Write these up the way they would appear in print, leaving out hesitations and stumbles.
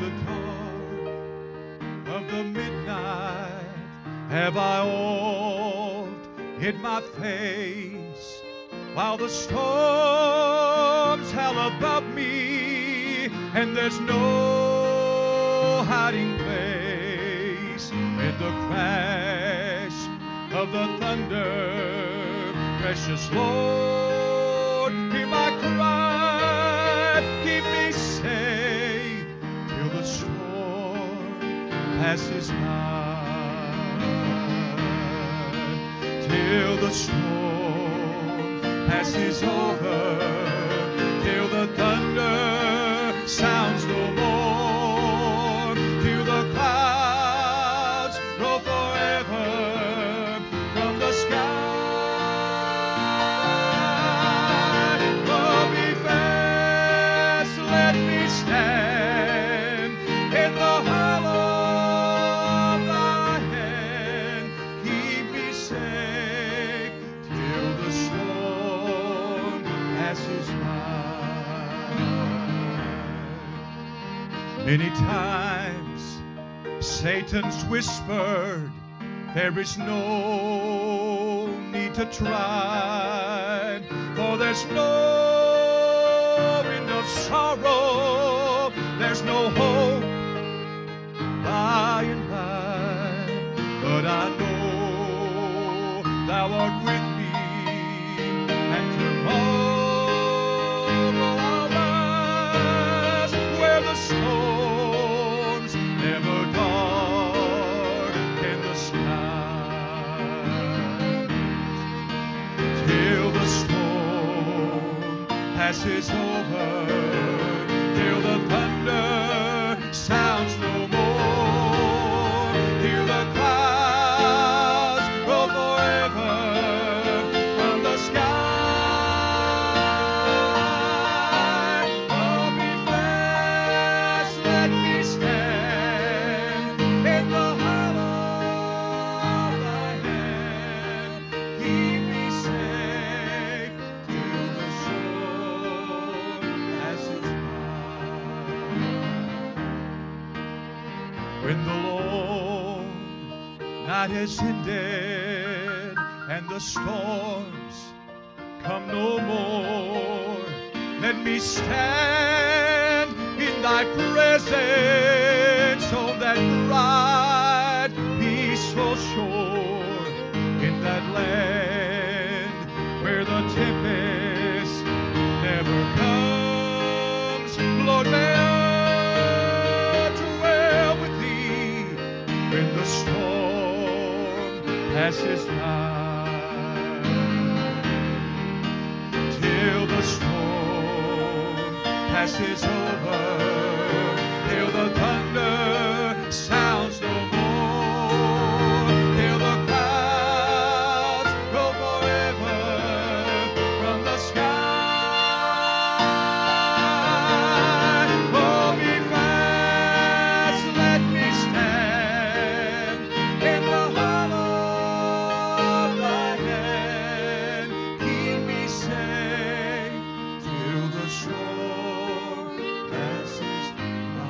the dark of the midnight have I oft hid my face, while the storms howl above me, and there's no hiding place. In the crash of the thunder, precious Lord, hear my cry, keep me safe till the storm passes by, till the storm passes over, till the thunder sounds no more, till the clouds roll forever from the sky. Oh, be fast, let me stand in the hollow of thy hand. Keep me safe till the storm passes by. Many times Satan's whispered, there is no need to try, for there's no end of sorrow, there's no hope by and by. But I know thou art with me, and tomorrow I'll rise where the storms never darken the sky, till the storm passes over, till the thunder sounds no more, till the clouds roll forever from the sky. Oh, be fast, let me stand in the hollow of thy hand. Keep me safe till the storm passes by. When the long night has ended and the storms come no more, let me stand in thy presence on that bright, peaceful shore, in that land where the tempest never comes. Lord, may I dwell with thee when the storm passes by, till the storm passes over, till the thunder sounds no more, till the clouds roll forever from the sky. Oh, be fast, let me stand in the hollow of thy hand. Keep me safe till the storm passes by.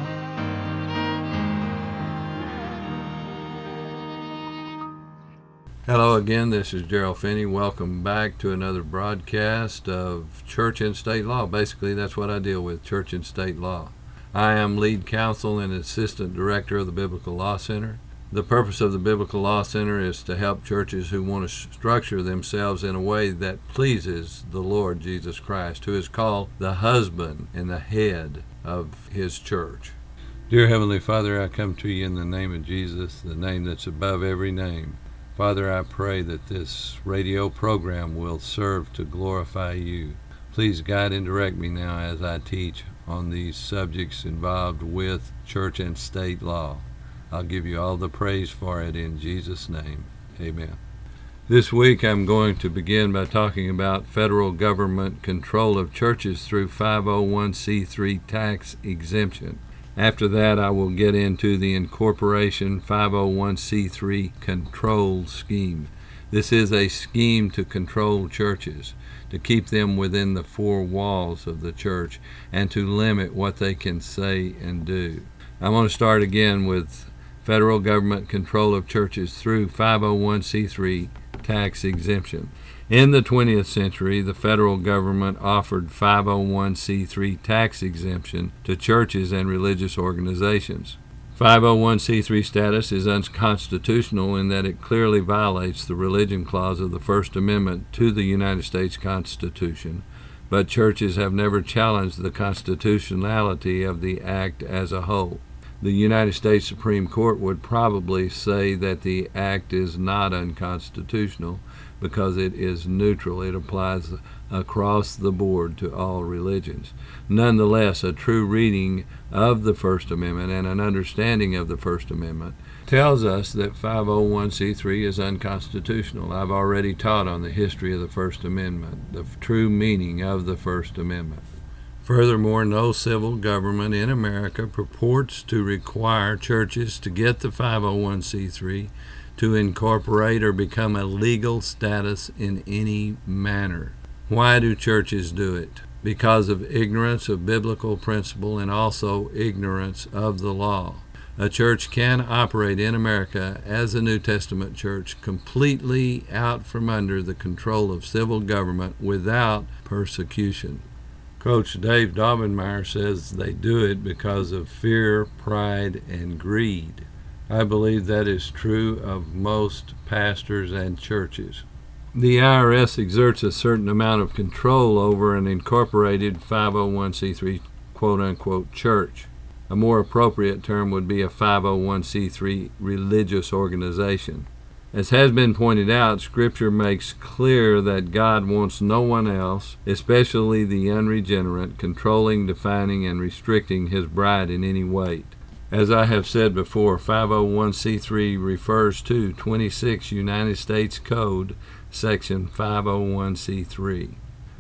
Hello again, this is Gerald Finney. Welcome back to another broadcast of Church and State Law. Basically, that's what I deal with, church and state law. I am lead counsel and assistant director of the Biblical Law Center. The purpose of the Biblical Law Center is to help churches who want to structure themselves in a way that pleases the Lord Jesus Christ, who is called the husband and the head of his church. Dear Heavenly Father, I come to you in the name of Jesus, the name that's above every name. Father, I pray that this radio program will serve to glorify you. Please guide and direct me now as I teach on these subjects involved with church and state law. I'll give you all the praise for it in Jesus' name. Amen. This week I'm going to begin by talking about federal government control of churches through 501c3 tax exemption. After that, I will get into the incorporation 501c3 control scheme. This is a scheme to control churches, to keep them within the four walls of the church, and to limit what they can say and do. I want to start again with federal government control of churches through 501c3 tax exemption. In the 20th century, the federal government offered 501c3 tax exemption to churches and religious organizations. 501c3 status is unconstitutional in that it clearly violates the religion clause of the First Amendment to the United States Constitution, but churches have never challenged the constitutionality of the act as a whole. The United States Supreme Court would probably say that the act is not unconstitutional because it is neutral. It applies across the board to all religions. Nonetheless, a true reading of the First Amendment and an understanding of the First Amendment tells us that 501c3 is unconstitutional. I've already taught on the history of the First Amendment, the true meaning of the First Amendment. Furthermore, no civil government in America purports to require churches to get the 501c3 to incorporate or become a legal status in any manner. Why do churches do it? Because of ignorance of biblical principle and also ignorance of the law. A church can operate in America as a New Testament church completely out from under the control of civil government without persecution. Coach Dave Daubenmire says they do it because of fear, pride, and greed. I believe that is true of most pastors and churches. The IRS exerts a certain amount of control over an incorporated 501c3 quote-unquote church. A more appropriate term would be a 501c3 religious organization. As has been pointed out, Scripture makes clear that God wants no one else, especially the unregenerate, controlling, defining, and restricting His bride in any way. As I have said before, 501c3 refers to 26 United States Code, Section 501c3.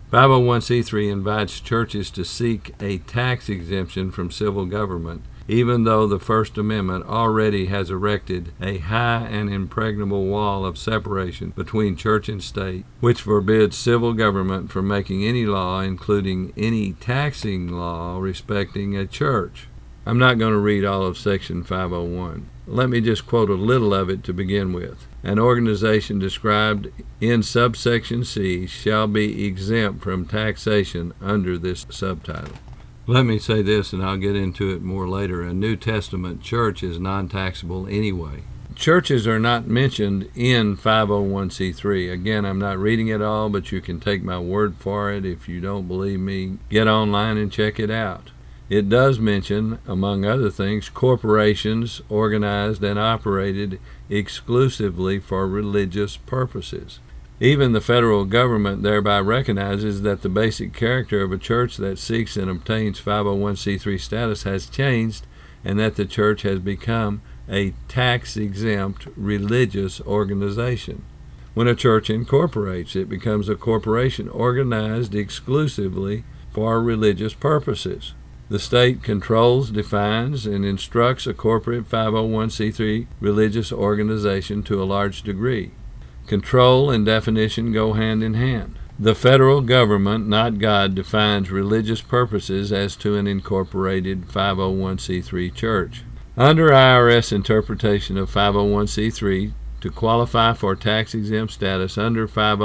501c3 invites churches to seek a tax exemption from civil government, even though the First Amendment already has erected a high and impregnable wall of separation between church and state, which forbids civil government from making any law, including any taxing law, respecting a church. I'm not going to read all of Section 501. Let me just quote a little of it to begin with. An organization described in subsection C shall be exempt from taxation under this subtitle. Let me say this, and I'll get into it more later. A New Testament church is non-taxable anyway. Churches are not mentioned in 501c3. Again, I'm not reading it all, but you can take my word for it. If you don't believe me, get online and check it out. It does mention, among other things, corporations organized and operated exclusively for religious purposes. Even the federal government thereby recognizes that the basic character of a church that seeks and obtains 501c3 status has changed, and that the church has become a tax-exempt religious organization. When a church incorporates, it becomes a corporation organized exclusively for religious purposes. The state controls, defines, and instructs a corporate 501c3 religious organization to a large degree. Control and definition go hand in hand. The federal government, not God, defines religious purposes as to an incorporated 501c3 church. Under IRS interpretation of 501c3, to qualify for tax-exempt status under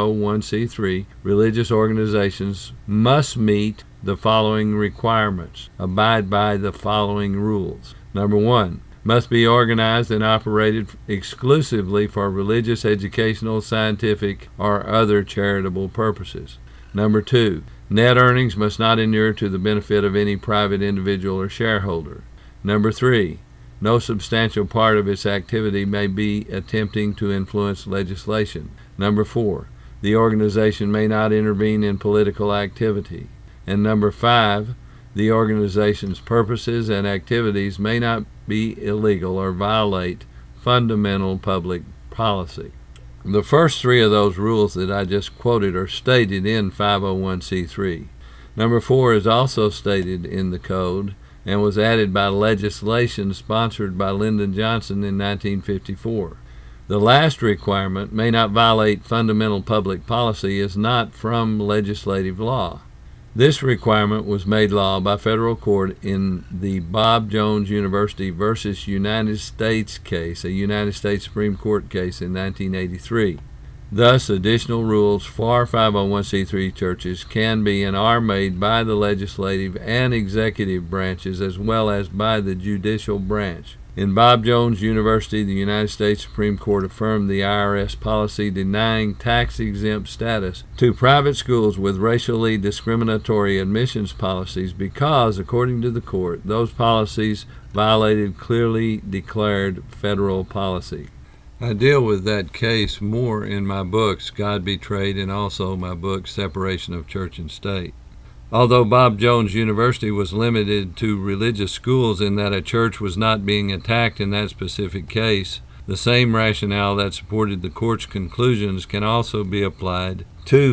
501c3, religious organizations must meet the following requirements, abide by the following rules. Number 1, must be organized and operated exclusively for religious, educational, scientific, or other charitable purposes. Number 2, net earnings must not inure to the benefit of any private individual or shareholder. Number 3, no substantial part of its activity may be attempting to influence legislation. Number 4, the organization may not intervene in political activity. And number 5, the organization's purposes and activities may not be illegal or violate fundamental public policy. The first 3 of those rules that I just quoted are stated in 501c3. Number 4 is also stated in the code and was added by legislation sponsored by Lyndon Johnson in 1954. The last requirement, may not violate fundamental public policy, is not from legislative law. This requirement was made law by federal court in the Bob Jones University versus United States case, a United States Supreme Court case in 1983. Thus, additional rules for 501c3 churches can be and are made by the legislative and executive branches as well as by the judicial branch. In Bob Jones University, the United States Supreme Court affirmed the IRS policy denying tax-exempt status to private schools with racially discriminatory admissions policies because, according to the court, those policies violated clearly declared federal policy. I deal with that case more in my books, God Betrayed, and also my book, Separation of Church and State. Although Bob Jones University was limited to religious schools in that a church was not being attacked in that specific case, the same rationale that supported the court's conclusions can also be applied to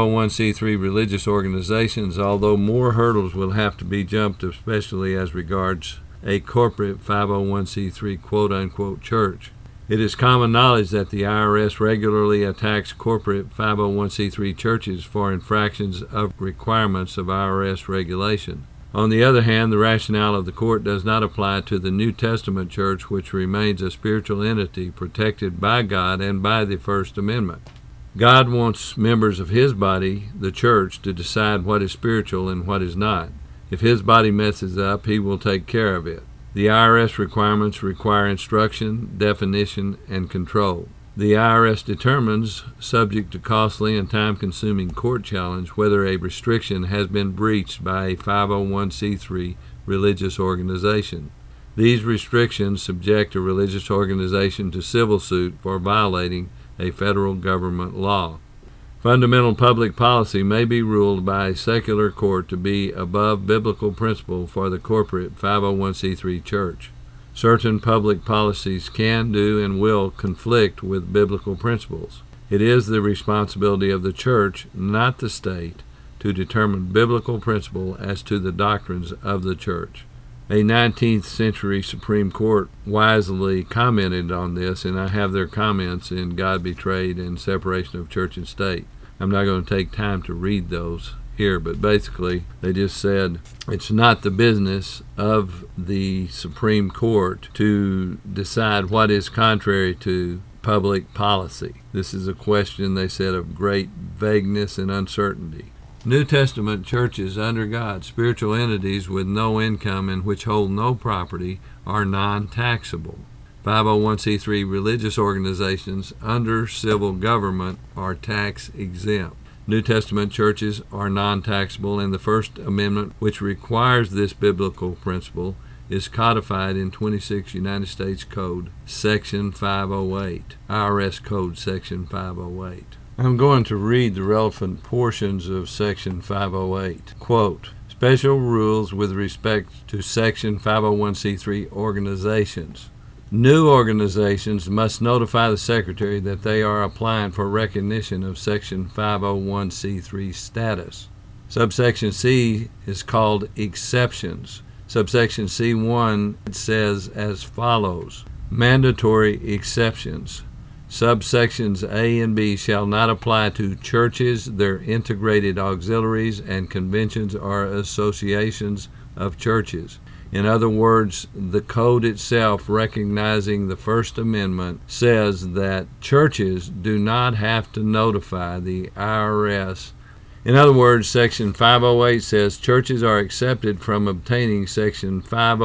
501c3 religious organizations, although more hurdles will have to be jumped, especially as regards a corporate 501c3 quote-unquote church. It is common knowledge that the IRS regularly attacks corporate 501c3 churches for infractions of requirements of IRS regulation. On the other hand, the rationale of the court does not apply to the New Testament church, which remains a spiritual entity protected by God and by the First Amendment. God wants members of His body, the church, to decide what is spiritual and what is not. If His body messes up, He will take care of it. The IRS requirements require instruction, definition, and control. The IRS determines, subject to costly and time-consuming court challenge, whether a restriction has been breached by a 501c3 religious organization. These restrictions subject a religious organization to civil suit for violating a federal government law. Fundamental public policy may be ruled by a secular court to be above biblical principle for the corporate 501c3 church. Certain public policies can do and will conflict with biblical principles. It is the responsibility of the church, not the state, to determine biblical principle as to the doctrines of the church. A 19th century Supreme Court wisely commented on this, and I have their comments in God Betrayed and Separation of Church and State. I'm not going to take time to read those here, but basically they just said it's not the business of the Supreme Court to decide what is contrary to public policy. This is a question, they said, of great vagueness and uncertainty. New Testament churches under God, spiritual entities with no income and which hold no property, are non-taxable. 501c3 religious organizations under civil government are tax-exempt. New Testament churches are non-taxable, and the First Amendment, which requires this biblical principle, is codified in 26 United States Code, Section 508, IRS Code Section 508. I'm going to read the relevant portions of Section 508. Quote, special rules with respect to Section 501c3 organizations. New organizations must notify the Secretary that they are applying for recognition of Section 501c3 status. Subsection C is called exceptions. Subsection C1 says as follows: mandatory exceptions. Subsections A and B shall not apply to churches, their integrated auxiliaries, and conventions or associations of churches. In other words, the code itself, recognizing the First Amendment, says that churches do not have to notify the IRS. In other words, Section 508 says churches are accepted from obtaining Section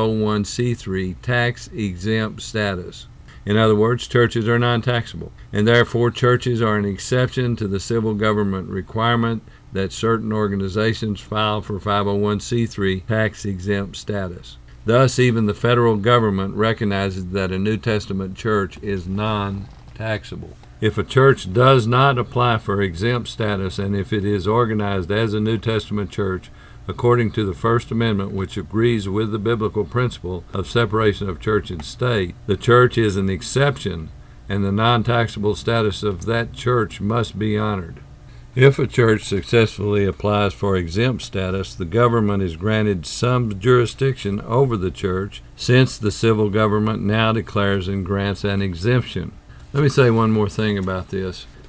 501c3 tax-exempt status. In other words, churches are non-taxable, and therefore churches are an exception to the civil government requirement that certain organizations file for 501c3 tax-exempt status. Thus, even the federal government recognizes that a New Testament church is non-taxable. If a church does not apply for exempt status, and if it is organized as a New Testament church, according to the First Amendment, which agrees with the biblical principle of separation of church and state, the church is an exception, and the non-taxable status of that church must be honored. If a church successfully applies for exempt status, the government is granted some jurisdiction over the church, since the civil government now declares and grants an exemption. Let me say one more thing about this.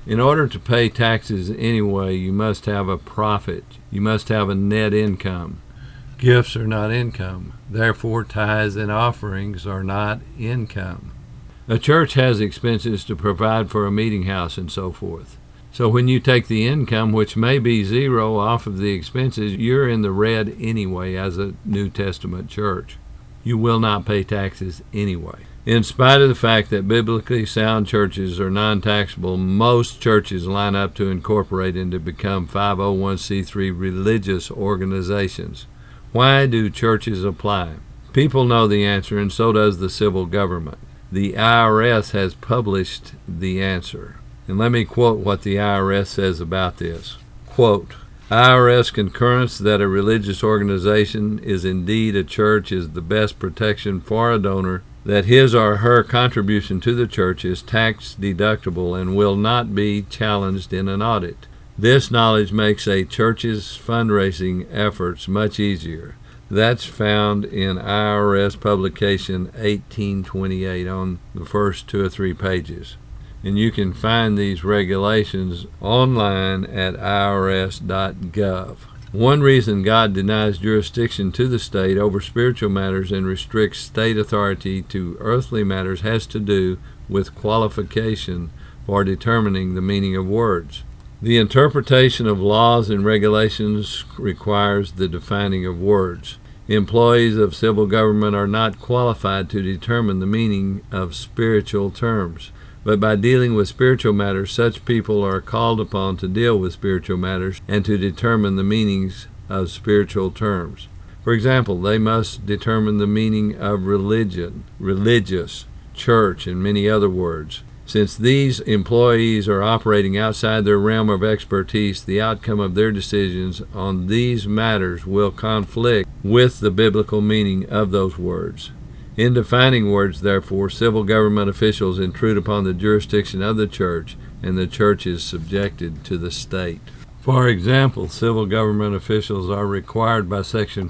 In order to pay taxes anyway, you must have a profit. You must have a net income. Gifts are not income. Therefore, tithes and offerings are not income. A church has expenses to provide for a meeting house and so forth. So when you take the income, which may be zero, off of the expenses, you're in the red anyway as a New Testament church. You will not pay taxes anyway. In spite of the fact that biblically sound churches are non-taxable, most churches line up to incorporate and to become 501c3 religious organizations. Why do churches apply? People know the answer, and so does the civil government. The IRS has published the answer. And let me quote what the IRS says about this. Quote, IRS concurrence that a religious organization is indeed a church is the best protection for a donor, that his or her contribution to the church is tax deductible and will not be challenged in an audit. This knowledge makes a church's fundraising efforts much easier. That's found in IRS publication 1828 on the first 2 or 3 pages. And you can find these regulations online at irs.gov. One reason God denies jurisdiction to the state over spiritual matters and restricts state authority to earthly matters has to do with qualification for determining the meaning of words. The interpretation of laws and regulations requires the defining of words. Employees of civil government are not qualified to determine the meaning of spiritual terms. But by dealing with spiritual matters, such people are called upon to deal with spiritual matters and to determine the meanings of spiritual terms. For example, they must determine the meaning of religion, religious, church, and many other words. Since these employees are operating outside their realm of expertise, the outcome of their decisions on these matters will conflict with the biblical meaning of those words. In defining words, therefore, civil government officials intrude upon the jurisdiction of the church, and the church is subjected to the state. For example, civil government officials are required by Section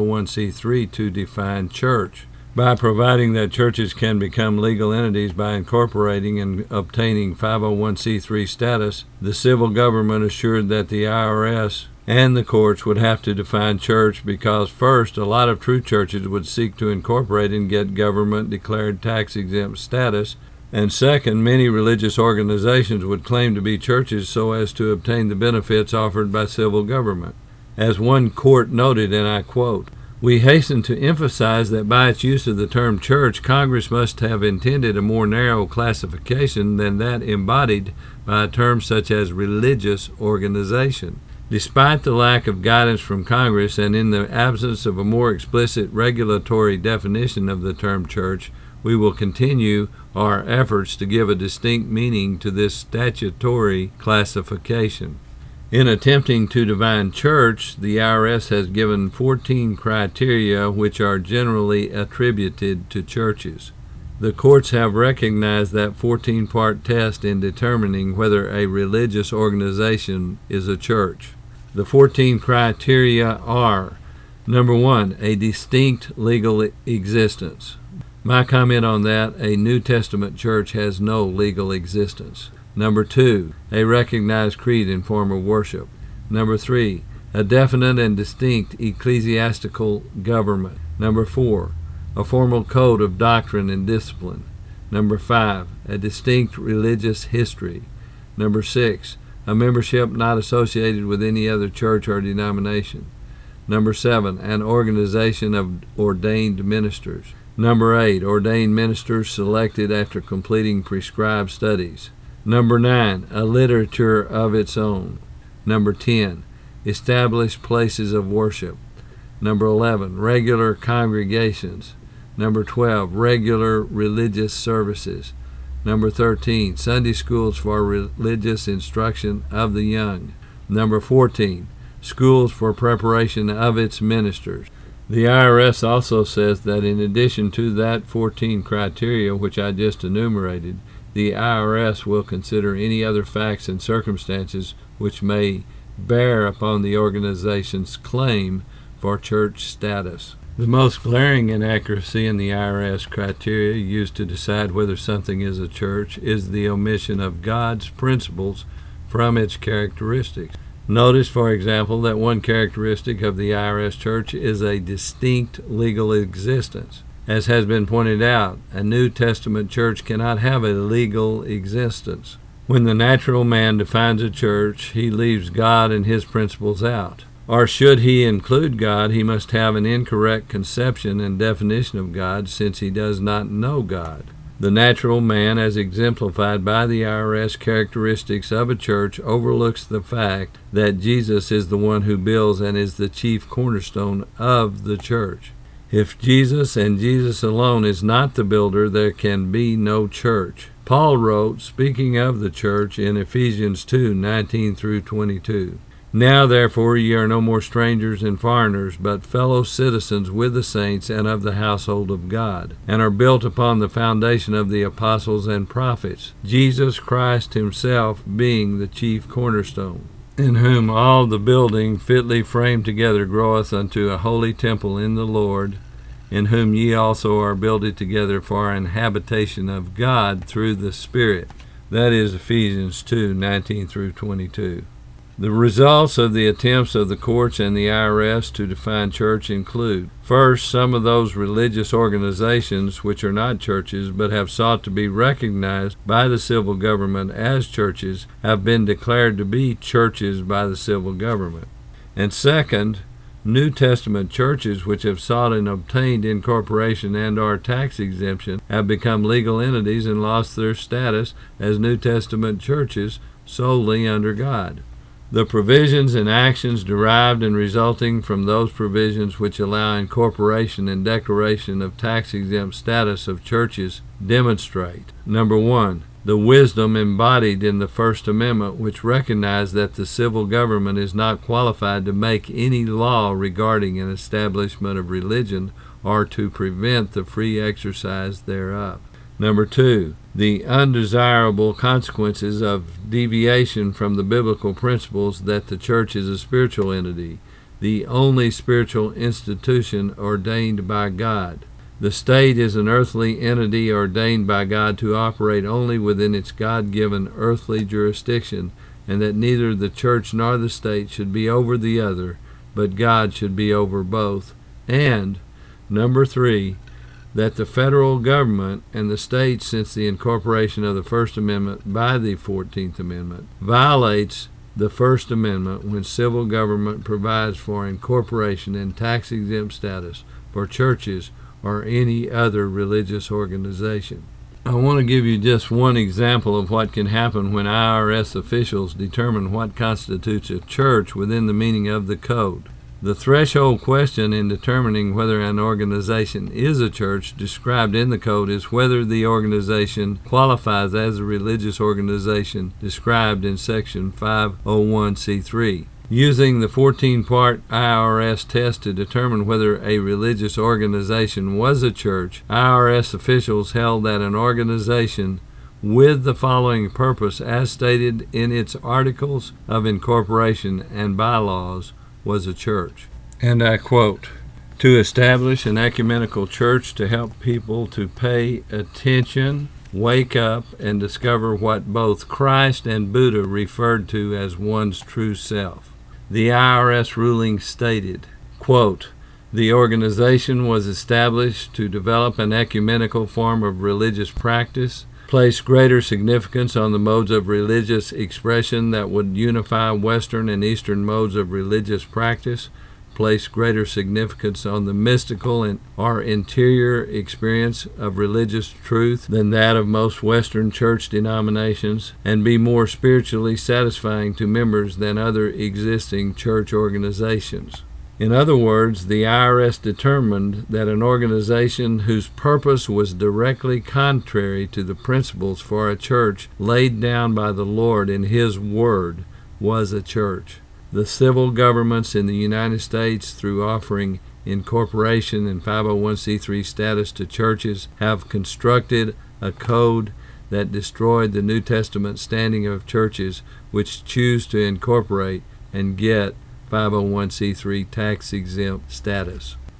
501c3 to define church. By providing that churches can become legal entities by incorporating and obtaining 501c3 status, the civil government assured that the IRS and the courts would have to define church because, first, a lot of true churches would seek to incorporate and get government-declared tax-exempt status, and second, many religious organizations would claim to be churches so as to obtain the benefits offered by civil government. As one court noted, and I quote, "We hasten to emphasize that by its use of the term church, Congress must have intended a more narrow classification than that embodied by a term such as religious organization. Despite the lack of guidance from Congress and in the absence of a more explicit regulatory definition of the term church, we will continue our efforts to give a distinct meaning to this statutory classification." In attempting to define church, the IRS has given 14 criteria which are generally attributed to churches. The courts have recognized that 14-part test in determining whether a religious organization is a church. The 14 criteria are: number 1, a distinct legal existence. My comment on that, a New Testament church has no legal existence. Number 2, a recognized creed and form of worship. Number 3, a definite and distinct ecclesiastical government. Number 4, a formal code of doctrine and discipline. Number 5, a distinct religious history. Number 6, a membership not associated with any other church or denomination. Number 7, an organization of ordained ministers. Number 8, ordained ministers selected after completing prescribed studies. Number 9, a literature of its own. Number 10, established places of worship. Number 11, regular congregations. Number 12, regular religious services. Number 13, Sunday schools for religious instruction of the young. Number 14, schools for preparation of its ministers. The IRS also says that in addition to that 14 criteria which I just enumerated, the IRS will consider any other facts and circumstances which may bear upon the organization's claim for church status. The most glaring inaccuracy in the IRS criteria used to decide whether something is a church is the omission of God's principles from its characteristics. Notice, for example, that one characteristic of the IRS church is a distinct legal existence. As has been pointed out, a New Testament church cannot have a legal existence. When the natural man defines a church, he leaves God and his principles out. Or should he include God, he must have an incorrect conception and definition of God, since he does not know God. The natural man, as exemplified by the IRS characteristics of a church, overlooks the fact that Jesus is the one who builds and is the chief cornerstone of the church. If Jesus and Jesus alone is not the builder, there can be no church. Paul wrote, speaking of the church, in Ephesians 2:19 through 22, "Now therefore ye are no more strangers and foreigners, but fellow citizens with the saints and of the household of God, and are built upon the foundation of the apostles and prophets, Jesus Christ himself being the chief cornerstone, in whom all the building fitly framed together groweth unto a holy temple in the Lord, in whom ye also are builded together for an habitation of God through the Spirit." That is Ephesians 2:19 through 22. The results of the attempts of the courts and the IRS to define church include: first, some of those religious organizations which are not churches but have sought to be recognized by the civil government as churches have been declared to be churches by the civil government. And second, New Testament churches which have sought and obtained incorporation and or tax exemption have become legal entities and lost their status as New Testament churches solely under God. The provisions and actions derived and resulting from those provisions which allow incorporation and declaration of tax-exempt status of churches demonstrate: number one, the wisdom embodied in the First Amendment, which recognized that the civil government is not qualified to make any law regarding an establishment of religion or to prevent the free exercise thereof. Number two, the undesirable consequences of deviation from the biblical principles that the church is a spiritual entity, the only spiritual institution ordained by God. The state is an earthly entity ordained by God to operate only within its God-given earthly jurisdiction, and that neither the church nor the state should be over the other, but God should be over both. And, number three, that the federal government and the states, since the incorporation of the First Amendment by the 14th Amendment, violates the First Amendment when civil government provides for incorporation and tax-exempt status for churches or any other religious organization. I want to give you just one example of what can happen when IRS officials determine what constitutes a church within the meaning of the code. The threshold question in determining whether an organization is a church described in the code is whether the organization qualifies as a religious organization described in Section 501c3. Using the 14-part IRS test to determine whether a religious organization was a church, IRS officials held that an organization with the following purpose as stated in its articles of incorporation and bylaws was a church. And I quote, "To establish an ecumenical church to help people to pay attention, wake up, and discover what both Christ and Buddha referred to as one's true self." The IRS ruling stated, quote, "The organization was established to develop an ecumenical form of religious practice, place greater significance on the modes of religious expression that would unify Western and Eastern modes of religious practice, place greater significance on the mystical and or interior experience of religious truth than that of most Western church denominations, and be more spiritually satisfying to members than other existing church organizations." In other words, the IRS determined that an organization whose purpose was directly contrary to the principles for a church laid down by the Lord in His Word was a church. The civil governments in the United States, through offering incorporation and 501c3 status to churches, have constructed a code that destroyed the New Testament standing of churches which choose to incorporate and get 501c3 tax-exempt status.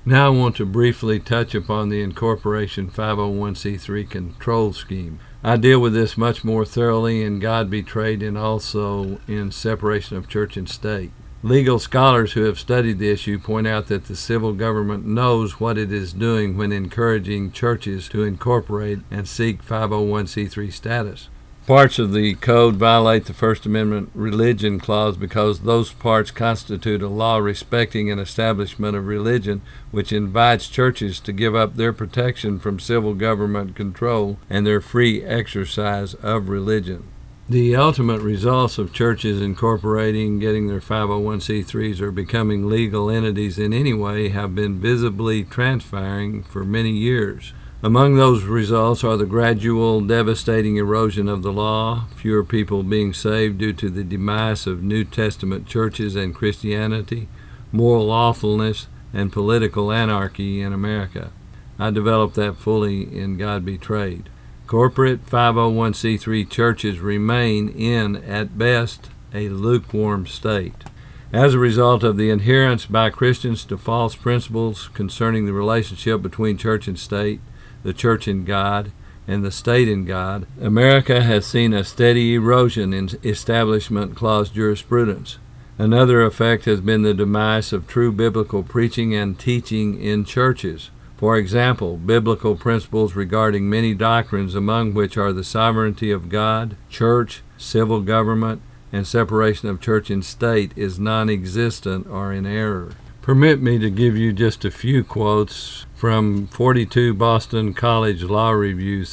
Now I want to briefly touch upon the incorporation 501c3 control scheme. I deal with this much more thoroughly in God Betrayed and also in Separation of Church and State. Legal scholars who have studied the issue point out that the civil government knows what it is doing when encouraging churches to incorporate and seek 501c3 status. Parts of the code violate the First Amendment religion clause because those parts constitute a law respecting an establishment of religion which invites churches to give up their protection from civil government control and their free exercise of religion. The ultimate results of churches incorporating, getting their 501c3s, or becoming legal entities in any way have been visibly transpiring for many years. Among those results are the gradual, devastating erosion of the law, fewer people being saved due to the demise of New Testament churches and Christianity, moral awfulness, and political anarchy in America. I developed that fully in God Betrayed. Corporate 501c3 churches remain in, at best, a lukewarm state. As a result of the adherence by Christians to false principles concerning the relationship between church and state, the church in God, and the state in God, America has seen a steady erosion in Establishment Clause jurisprudence. Another effect has been the demise of true biblical preaching and teaching in churches. For example, biblical principles regarding many doctrines, among which are the sovereignty of God, church, civil government, and separation of church and state, is non-existent or in error. Permit me to give you just a few quotes from 42 Boston College Law Review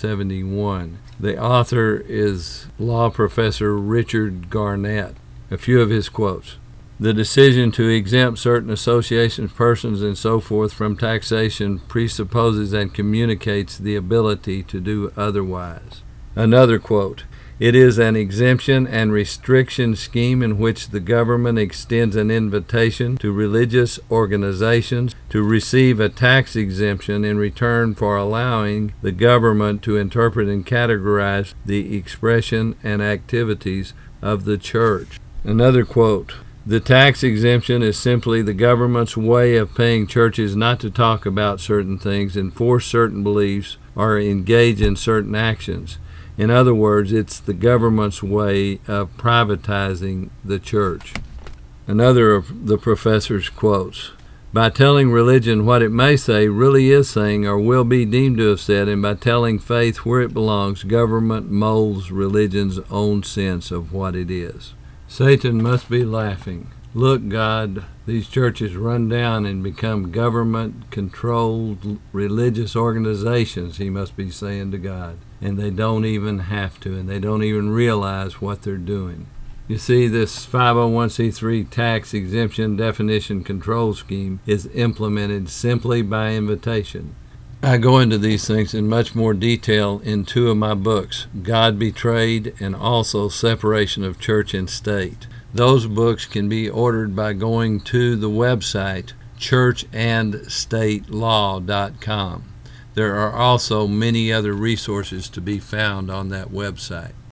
771. The author is law professor Richard Garnett. A few of his quotes. The decision to exempt certain associations, persons, and so forth from taxation presupposes and communicates the ability to do otherwise. Another quote. It is an exemption and restriction scheme in which the government extends an invitation to religious organizations to receive a tax exemption in return for allowing the government to interpret and categorize the expression and activities of the church. Another quote. The tax exemption is simply the government's way of paying churches not to talk about certain things, enforce certain beliefs, or engage in certain actions. In other words, it's the government's way of privatizing the church. Another of the professor's quotes. By telling religion what it may say, really is saying, or will be deemed to have said, and by telling faith where it belongs, government molds religion's own sense of what it is. Satan must be laughing. Look, God, these churches run down and become government-controlled religious organizations, he must be saying to God. And they don't even have to, and they don't even realize what they're doing. You see, this 501c3 tax exemption definition control scheme is implemented simply by invitation. I go into these things in much more detail in two of my books, God Betrayed and also Separation of Church and State. Those books can be ordered by going to the website churchandstatelaw.com. There are also many other resources to be found on that website.